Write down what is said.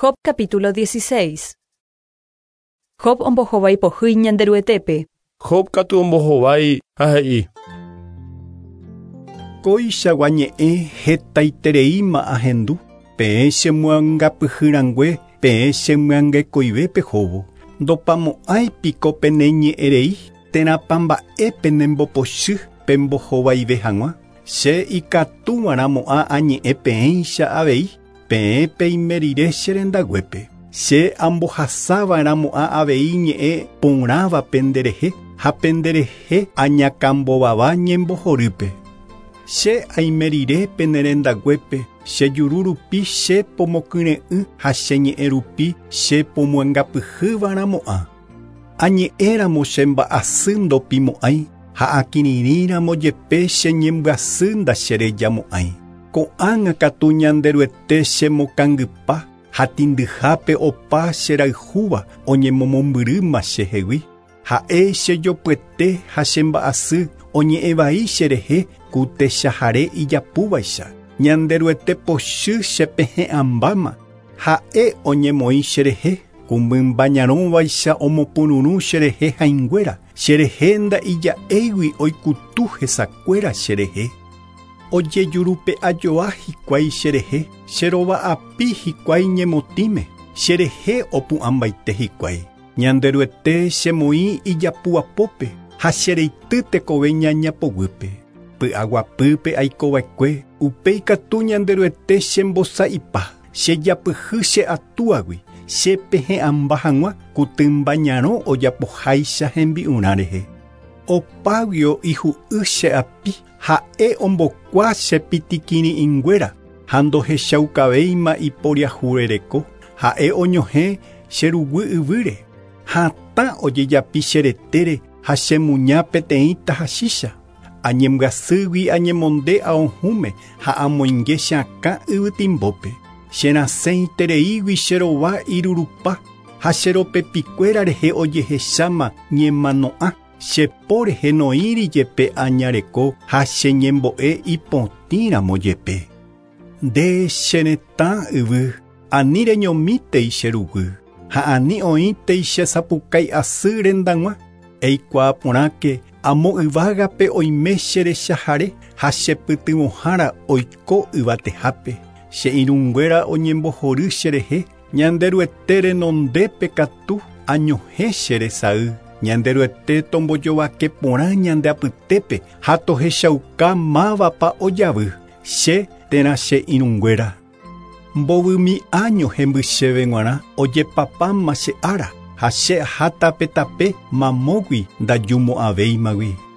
Job capítulo 16. Job ombohovái pohýi ñanderuetépe. Job katu ombohovái hahei. Koichagua ñe'ẽ hetaitereíma ahendu, peẽ chemyangapyhýrangue, peẽ chemyangekoive pehovo. Ndopamo'ãipiko pene ñe'ẽrei, térãpa mba'épe nembopochy pembohovaive hag̃ua. Che ikatúvaramo'ã añe'ẽ peẽicha avei, peẽ peime rire cherendaguépe. Che ambohasavaramo'ã avei ñe'ẽ porãva penderehe, ha penderehe añakambovava ñembohorýpe. Che aime rire penerendaguépe, che juru rupi che pomokyre'ỹ ha che ñe'ẽ rupi che pomyangapyhývaramo'ã. Añe'ẽramo che mba'asy ndopimo'ãi, ha akirirĩramo jepe che ñembyasy ndacherejamo'ãi. Ko'ág̃a katu ñanderuete chemokãngypa, ha tindyhápe opa cherayhúva oñemomombyryma chehegui. Ha'e chejopyete ha chemba'asy oñe'ẽ vai cherehe ku techahare ijapúvaicha. Ñanderuete pochy chepehe'ãmbáma. Ha'e oñemoĩ cherehe ku mymba ñarõvaicha omopururũ cherehe hãinguéra. Cherehe nda'ija'égui oikutu hesakuéra cherehe. Ojejurupe ajoa hikuái cherehe, cherova'api hikuái ñemotĩme. Cherehe opu'ãmbaite hikuái. Ñanderuete chemoĩ ijapu apópe, ha chereity tekove ñañapoguýpe. Py'aguapýpe aikova'ekue, upéi katu ñanderuete chembosa'ypa, chejapyhy che atuágui, chepehe'ãmba hag̃ua kutýmba ñarõ ojapoháicha hembi'urã rehe. Opáguio ihu'y che api, ha'e ombokua chepitikirirĩnguéra, ha ndohechaukavéima iporiahurereko, ha'e oñohẽ cheruguy yvýre. Hatã ojejapi cheretére ha chemuña peteĩ tahachícha. Añembyasýgui añemonde aohũme ha amoinge cheakã yvytimbópe. Cherasẽitereígui cherova irurupa, ha cheropepikuéra rehe ojehecháma ñemano'ã. Chepo rehe noíri jepe añareko ha cheñembo'e ipotĩramo jepe. Nde cheretã yvy, ani reñomítei cheruguy, ha ani oĩtei chesapukái asy rendag̃ua. Eikuaa porãke amo yvágape oime cherechahare ha chepytyvõhára oiko yvatehápe. Che irũnguéra oñembohory cherehe, ñanderuete renondépe katu añohẽ cheresay. Ñanderuete tombojovake porã ñandeapytépe ha tohechauka mávapa ojavy. Che térã che irũnguéra. Mbovymi'a ñohẽmbychéve g̃uarã ojepapáma che ára, ha che aha tape mamógui ndajumo'ãvéimagui.